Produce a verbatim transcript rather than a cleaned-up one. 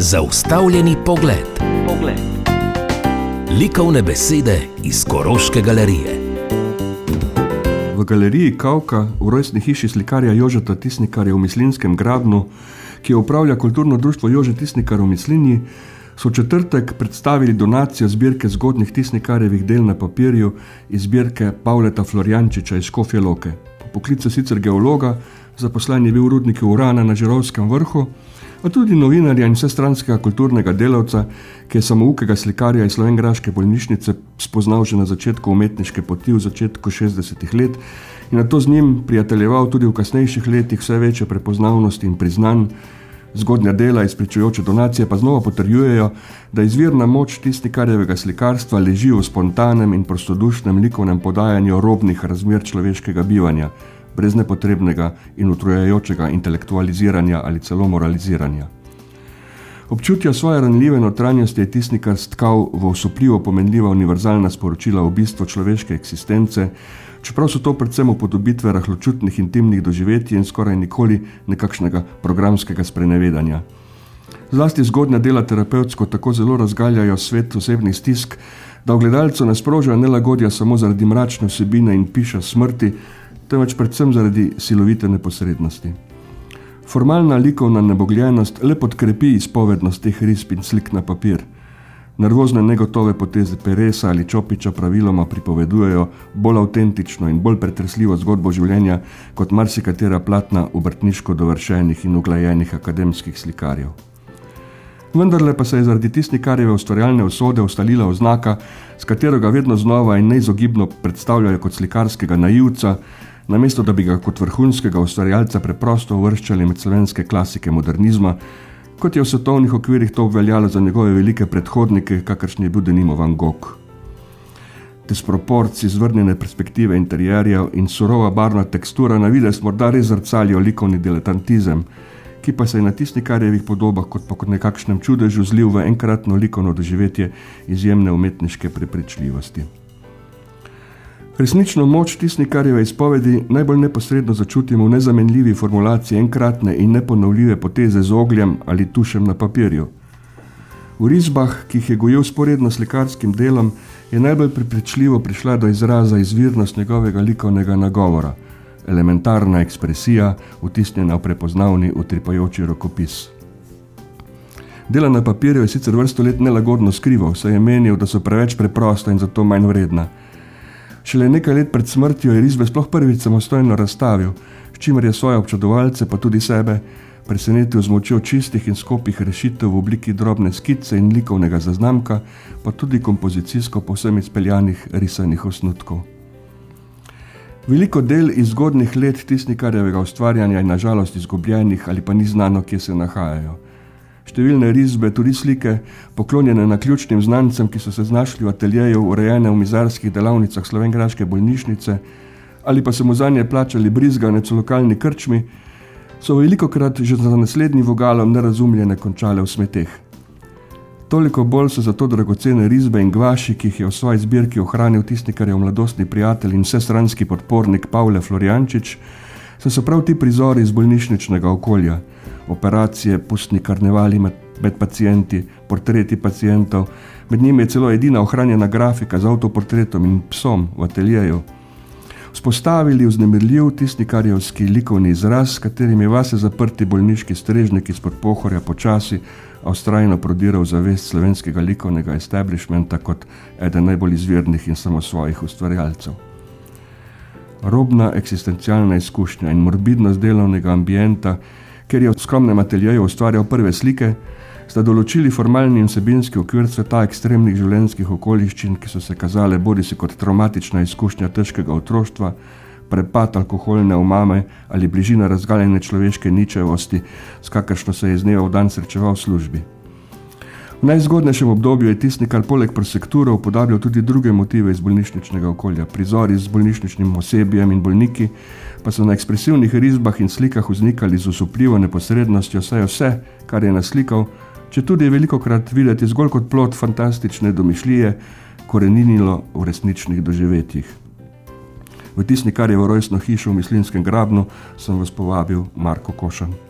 Zaustavljeni pogled. Pogled. Likovne besede iz Koroške galerije. V galeriji Kavka v rojstni hiši slikarja Jožeta Tisnikarja v Mislinjskem Grabnu, ki jo upravlja kulturno društvo Jože Tisnikar v Mislinji, so v četrtek predstavili donacijo zbirke zgodnjih Tisnikarjevih del na papirju iz zbirke Pavleta Florjančiča iz Škofje Loke. Po poklicu sicer geologa, zaposlen je bil v rudniku urana na Žirovskem vrhu, a tudi novinarja in vsestranskega kulturnega delavca, ki je samoukega slikarja iz slovenjgraške bolnišnice spoznal že na začetku umetniške poti v začetku šestdesetih let in nato z njim prijateljeval tudi v kasnejših letih vse večje prepoznavnosti in priznanj. Zgodnja dela izpričujoče donacije pa znova potrjujejo, da izvirna moč Tisnikarjevega slikarstva leži v spontanem in prostodušnem likovnem podajanju robnih razmer človeškega bivanja, brez nepotrebnega in utrujajočega intelektualiziranja ali celo moraliziranja. Občutja svoje ranljive notranjosti je Tisnikar stkal v osupljivo pomenljiva univerzalna sporočila o bistvu človeške eksistence, čeprav so to predvsem upodobitve rahločutnih intimnih doživetij in skoraj nikoli nekakšnega programskega sprenevedanja. Zlasti zgodnja dela terapevtsko tako zelo razgaljajo svet osebnih stisk, da v gledalcu ne sprožajo nelagodja samo zaradi mračne vsebine in piša smrti, temveč predvsem zaradi silovite neposrednosti. Formalna likovna nebogljenost le podkrepi izpovednost teh risb in slik na papir. Nervozne negotove poteze Peresa ali Čopiča praviloma pripovedujejo bolj avtentično in bolj pretresljivo zgodbo življenja kot marsikatera platna obrtniško dovršenih in uglajenih akademskih slikarjev. Vendarle pa se je zaradi Tisnikarjeve ustvarjalne usode ustalila oznaka, s katero ga vedno znova in neizogibno predstavljajo kot slikarskega naivca, namesto da bi ga kot vrhunskega ustvarjalca preprosto uvrščali med slovenske klasike modernizma, kot je v svetovnih okvirih to obveljalo za njegove velike predhodnike, kakršni je bil denimo Van Gogh. Disproporci, zvrnjene perspektive interierjev in surova barvna tekstura na videz morda res zrcalijo likovni diletantizem, ki pa se je na Tisnikarjevih podobah kot pa kot nekakšnem čudežu zlil v enkratno likovno doživetje izjemne umetniške prepričljivosti. Resnično moč Tisnikarjeve izpovedi najbolj neposredno začutimo v nezamenljivi formulaciji enkratne in neponovljive poteze z ogljem ali tušem na papirju. V risbah, ki jih je gojil sporedno slikarskim delom, je najbolj prepričljivo prišla do izraza izvirnost njegovega likovnega nagovora, elementarna ekspresija, vtisnjena v prepoznavni, utripajoči rokopis. Dela na papirju je sicer vrsto let nelagodno skrival, saj je menil, da so preveč preprosta in zato manj vredna. Šele nekaj let pred smrtjo je risbe sploh prvič samostojno razstavil, s čimer je svoje občudovalce pa tudi sebe presenetil z močjo čistih in skopih rešitev v obliki drobne skice in likovnega zaznamka, pa tudi kompozicijsko povsem izpeljanih risanih osnutkov. Veliko del iz zgodnjih let Tisnikarjevega ustvarjanja je na žalost izgubljenih ali pa ni znano, kje se nahajajo. Številne risbe, tudi slike, poklonjene naključnim znancem, ki so se znašli v ateljeju urejene v mizarskih delavnicah slovenjgraške bolnišnice ali pa se mu zanje plačali brizganec v lokalni krčmi, so velikokrat že za naslednjim vogalom nerazumljene končale v smeteh. Toliko bolj so zato dragocene risbe in gvaši, ki jih je v svoji zbirki ohranil Tisnikarjev mladostni prijatelj in vsestranski podpornik Pavle Florjančič, saj so prav ti prizori iz bolnišničnega okolja, operacije, pustni karnevali med, med pacienti, portreti pacientov, med njimi je celo edina ohranjena grafika z avtoportretom in psom v ateljeju, vzpostavili vznemirljiv Tisnikarjevski likovni izraz, s katerim je vase zaprti bolniški strežnik izpod Pohorja počasi, a vztrajno prodiral zavest slovenskega likovnega establishmenta kot eden najbolj izvirnih in samosvojih ustvarjalcev. Robna eksistencialna izkušnja in morbidnost delovnega ambienta, ker je v skromnem ateljeju ustvarjal prve slike, sta določili formalni in vsebinski okvir sveta ekstremnih življenjskih okoliščin, ki so se kazale bodisi kot travmatična izkušnja težkega otroštva, prepad alkoholne omame ali bližina razgaljene človeške ničevosti, s kakršno se je iz dneva v dan srečeval v službi. V najzgodnejšem obdobju je Tisnikar poleg prosekture upodabljal tudi druge motive iz bolnišničnega okolja. Prizori z bolnišničnim osebjem in bolniki pa so na ekspresivnih risbah in slikah vznikali z osupljivo neposrednostjo, saj je vse, kar je naslikal, četudi je velikokrat videti zgolj kot plod fantastične domišljije, koreninilo v resničnih doživetjih. V Tisnikarjevo rojstno hišo v Mislinjskem Grabnu sem vas povabil Marko Košan.